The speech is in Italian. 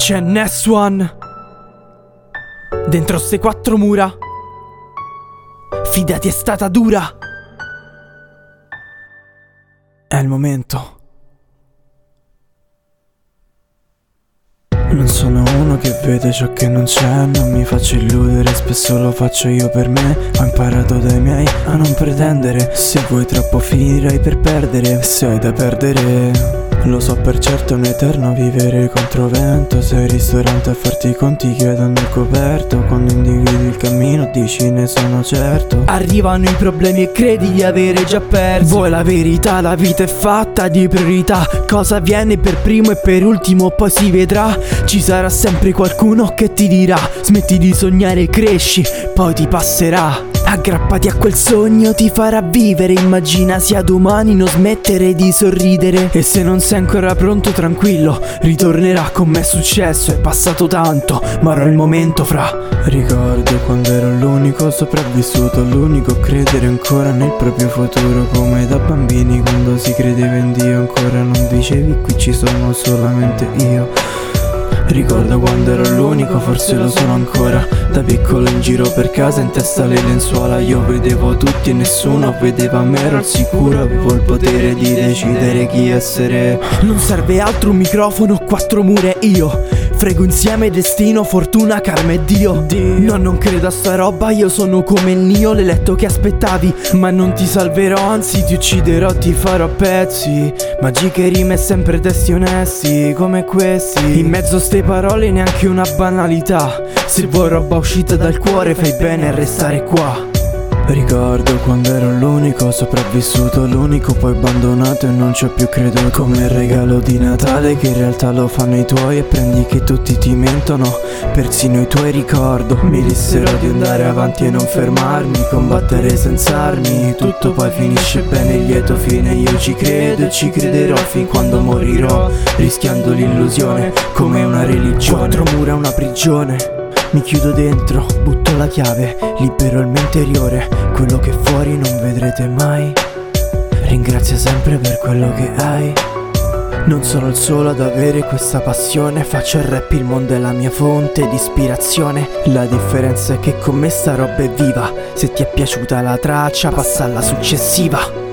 c'è Ness-One dentro ste quattro mura. Fidati, è stata dura. È il momento. Non sono uno che vede ciò che non c'è, non mi faccio illudere, spesso lo faccio io per me. Ho imparato dai miei a non pretendere, se vuoi troppo finirai per perdere. Se hai da perdere, lo so per certo, è un eterno vivere controvento. Sei al ristorante a farti i conti chiedendo il coperto, quando individui il cammino dici ne sono certo. Arrivano i problemi e credi di avere già perso. Vuoi la verità, la vita è fatta di priorità. Cosa avviene per primo e per ultimo poi si vedrà. Ci sarà sempre qualcuno che ti dirà smetti di sognare, cresci, poi ti passerà. Aggrappati a quel sogno ti farà vivere. Immagina sia domani, non smettere di sorridere. E se non sei ancora pronto, tranquillo, ritornerà. Con me è successo, è passato tanto, ma ora è il momento fra. Ricordo quando ero l'unico sopravvissuto, l'unico a credere ancora nel proprio futuro. Come da bambini quando si credeva in Dio, ancora non dicevi qui ci sono solamente io. Ricordo quando ero l'unico, forse lo sono ancora. Da piccolo in giro per casa in testa le lenzuola. Io vedevo tutti e nessuno vedeva me, ero al sicuro. Avevo il potere di decidere chi essere. Non serve altro, un microfono, quattro mura e io. Frego insieme destino, fortuna, karma e Dio. No, non credo a sta roba, io sono come il Nio, l'eletto che aspettavi. Ma non ti salverò, anzi ti ucciderò, ti farò a pezzi. Magiche rime e sempre testi onesti come questi. In mezzo a ste parole neanche una banalità. Se vuoi roba uscita dal cuore fai bene a restare qua. Ricordo quando ero l'unico sopravvissuto, l'unico poi abbandonato e non ci ho più creduto. Come il regalo di Natale che in realtà lo fanno i tuoi. E prendi che tutti ti mentono, persino i tuoi ricordo. Mi dissero di andare avanti e non fermarmi, combattere senza armi. Tutto poi finisce bene, il lieto fine. Io ci credo e ci crederò fin quando morirò, rischiando l'illusione come una religione. Quattro mura, una prigione. Mi chiudo dentro, butto la chiave, libero il mio interiore. Quello che fuori non vedrete mai. Ringrazia sempre per quello che hai. Non sono il solo ad avere questa passione. Faccio il rap, il mondo è la mia fonte di ispirazione. La differenza è che con me sta roba è viva. Se ti è piaciuta la traccia passa alla successiva.